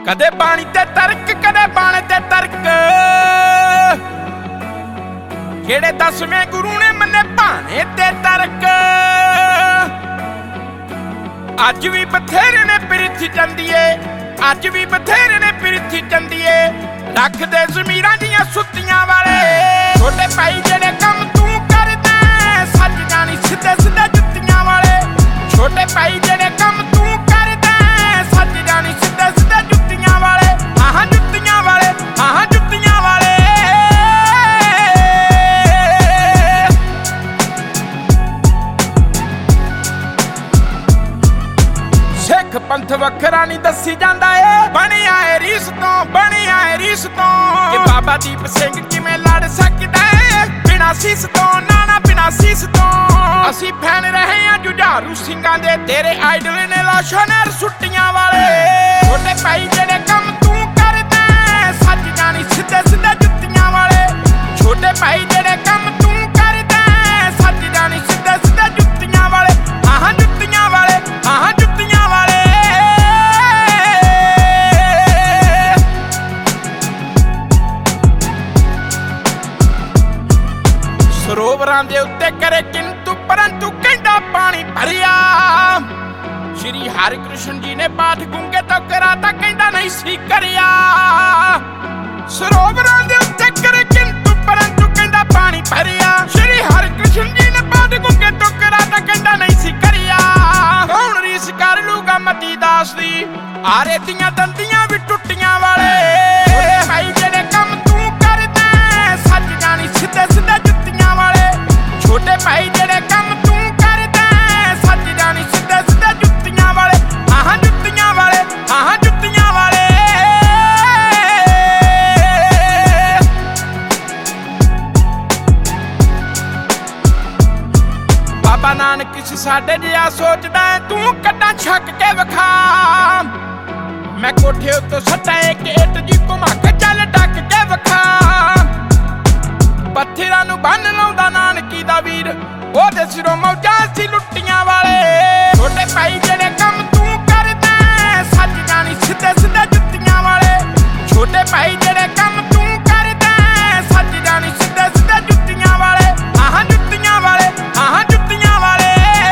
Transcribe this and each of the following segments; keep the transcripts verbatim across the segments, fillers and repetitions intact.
कदे बाणी ते तर्क कदे बाणे ते तर्क केड़े दसवें गुरु ने मन्ने भाने ते तर्क अज भी बथेरे ने पिरथी चंदिए अज भी बथेरे ने पिरथी चंदिए रख दे जमीरां दियां सुत्तियां वाले छोटे भाई जेड़े कम तू करदा सच जानी सीधे सीधे जुत्तियां वाले छोटे भाई जेड़े कम तू करदा सच जानी सीधे सीधे जुत्तियां वाले आहां जुत्तियां वाले आहां जुत्तियां वाले सिख पंथ वखरा नहीं दसी जांदा ए बनिया है रीस तो बनिया है रीस तो कि बाबा दीप सिंह किवें लड़ सकदा है बिना सीस तो नाना बिना सीस तो असी फैन रहे हैं जुझारू सिंगां दे तेरे आइडल ने लाशां नर सुट्टियां वाले छोटे भाई जेड़े कम तू करदा सच जानी सीधे सीधे जुत्तियां वाले छोटे भाई जेड़े कम तू करदा सच जानी सीधे सीधे जुत्तियां वाले आहां जुत्तियां वाले आहां जुत्तियां वाले सरोवरां दे उत्ते करे किंतु परंतु कहंदा पानी भरिया श्री हरि कृष्ण जी ने पाठ गूंगे तो कराता कहंदा नहीं सी करिया सरोवरां दे उत्ते करे किंतु परंतु कहंदा पानी भरिया श्री हरि कृष्ण जी ने पाठ गूंगे तो कराता कहंदा नहीं सी करिया कौन रीस कर लूगा मती दास दी आरे दियां दंदियां भी टुट्टियां वाले भाई जेड़े कम तू करदा सच जानी सीधे सीधे जुत्तियां वाले छोटे भाई जेड़े कम तू करदा सच जानी सीधे सीधे जुत्तियां वाले आहां जुत्तियां वाले आहां जुत्तियां वाले बाबा नानक किसी साडे जिहा सोचदा तू कड्डां छक के विखा मैं कोठे उत्तों सट्टा एक इट जी घुमा के चल टक के विखा पत्थरां नूं बन लाउंदा नानकी दा वीर ओहदे सिरों मौजां सी लुट्टियां वाले छोटे भाई जेड़े कम तू करदा सच जानी सीधे सीधे जुत्तियां वाले छोटे भाई जेड़े कम तू करदा सच जानी सीधे सीधे जुत्तियां वाले आहां जुत्तियां वाले आहां जुत्तियां वाले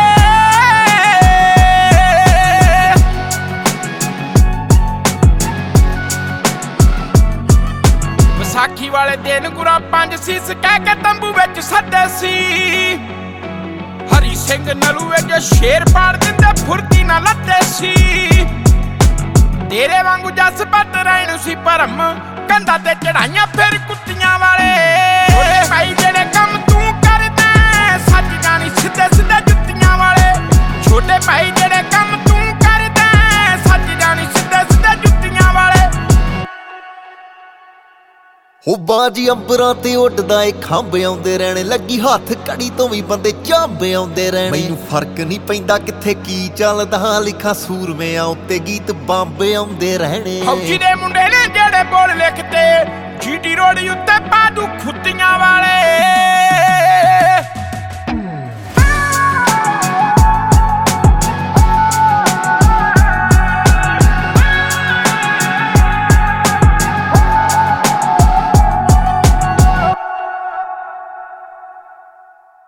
विसाखी वाले दिन गुरा पंज सीस कह के तंबू विच सद्दे सी हरी सिंह नलू विच शेर पाड़ दिंदे फुरती ना लद्दे सी तेरे वांगू जस पट रहण सी भरम कंधा ते चढ़ाइयां फिर कुत्तियां वाले छोटे भाई जेड़े कम तू करदा सच जानी सीधे सीधे जुत्तियां वाले छोटे भाई जेड़े कम तू करदा सच जानी सीधे सीधे जुत्तियां वाले हो बाजी अंबरां ते उड्डदा ए खंभ आउंदे रहणे लगी हत्थ कड़ी तो भी बंदे झांबे आउंदे रहणे मैनूं फर्क नहीं पैंदा कित्थे की चलदा लिखां सूरमेआं उत्ते गीत बांबे आउंदे रहणे फौजी दे मुंडे ने जेड़े बोल लिखते जीटी रोड उत्ते पादू खुत्तियां वाले